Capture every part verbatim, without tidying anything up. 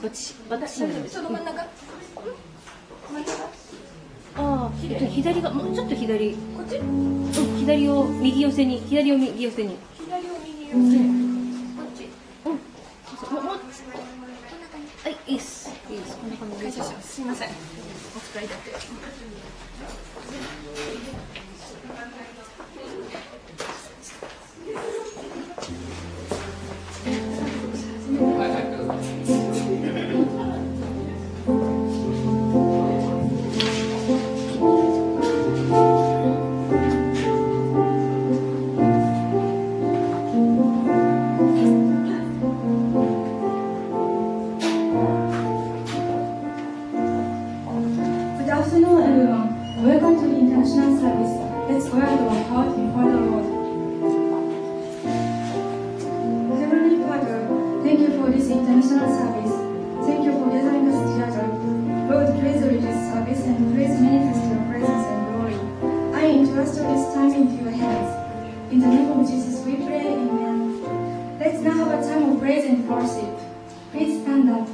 私、私なんです。 ちょっと真ん中。真ん中。 ああ、えっと、左が、もうちょっと左。 こっち？ うん、左を右寄せに、左を右寄せに。 左を右寄せ。うん、こっち。 うん。もう、もう。はい、いいです。いいです。こんな感じで。 すみません。お使いだって。 Good afternoon, everyone. Welcome to the international service. Let's go out of our heart before the Lord. Heavenly Father, thank you for this international service. Thank you for gathering us together. Lord, please lead this service and please manifest your presence and glory. I entrust this time into your hands. In the name of Jesus, we pray, amen. Let's now have a time of praise and worship. Please stand up.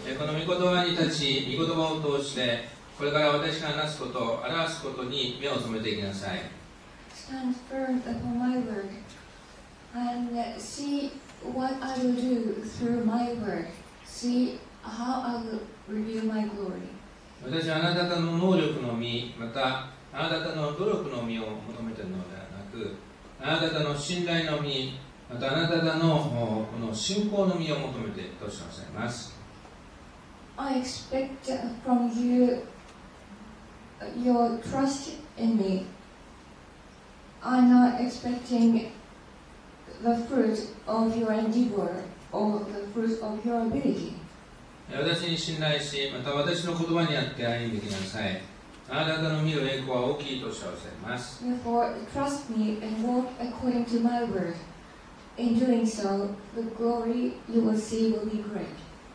この御言葉に立ち、御言葉を通して、これから私が話すこと、表すことに目を留めていきなさい。 Stand firm upon my word and see what I will do through my word. See how I will reveal my glory. 私はあなた方の能力の実、またあなた方の努力の実を求めているのではなく、あなた方の信頼の実、またあなた方のこの信仰の実を求めているとします。 I expect from you your trust in me. I'm not expecting the fruit of your endeavor or the fruit of your ability. 私に信頼し、また私の言葉にあって歩んできなさい。あなた方の見る栄光は大きいと知らせます。 Therefore, trust me and walk according to my word. In doing so, the glory you will see will be great.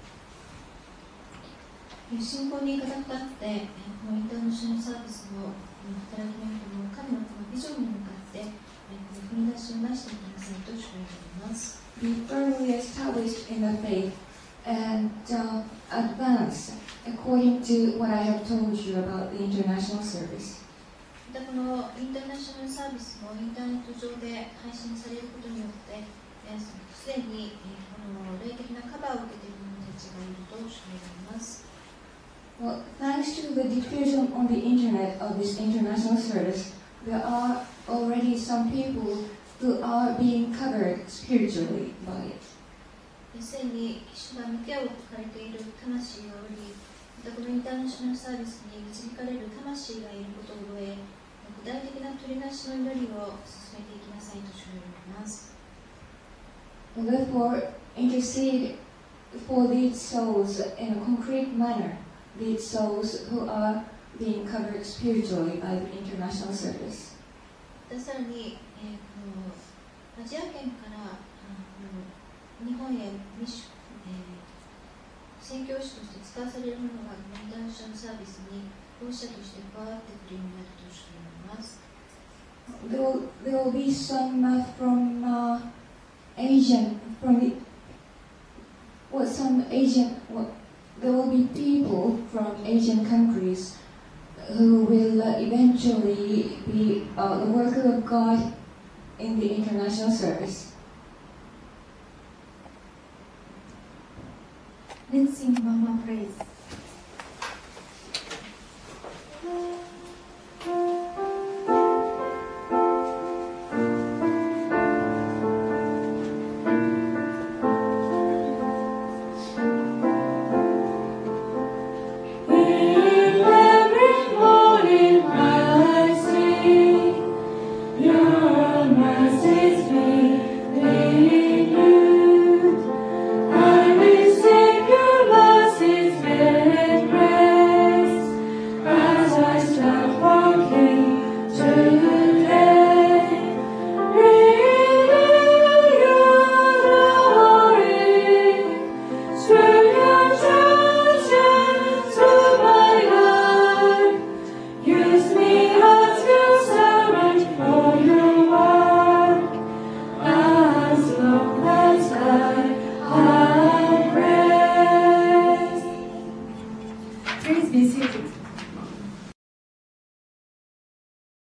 信仰に語ったって、このインターナショナルサービスの働きにおいても、神のこのビジョンに向かって、踏み出しをなしていきなさいと主が言っています。 Be firmly established in the faith and uh, advance according to what I have told you about the international service. またこのインターナショナルサービスもインターネット上で配信されることによって、すでにこの霊的なカバーを受けている者たちがいると主が言います。 Well, thanks to the diffusion on the internet of this international service, there are already some people who are being covered spiritually by it. すでに主が向けを置かれている魂がおり、またこのインターナショナルサービスに導かれる魂がいることを覚え、具体的な取りなしの祈りを進めていきなさいと主が言います。 Therefore, intercede for these souls in a concrete manner, these souls who are being covered spiritually by the international service. またさらに、えー、このアジア圏から日本へミッション、えー、宣教師として使わされる者がインターナショナルサービスに奉仕者として加わってくるようになるとしています。 There will, there will be some uh, from uh, Asian, from the, well, some Asian, well, there will be people from Asian countries who will uh, eventually be uh, the worker of God in the international service. Let's sing one more praise. Please be seated.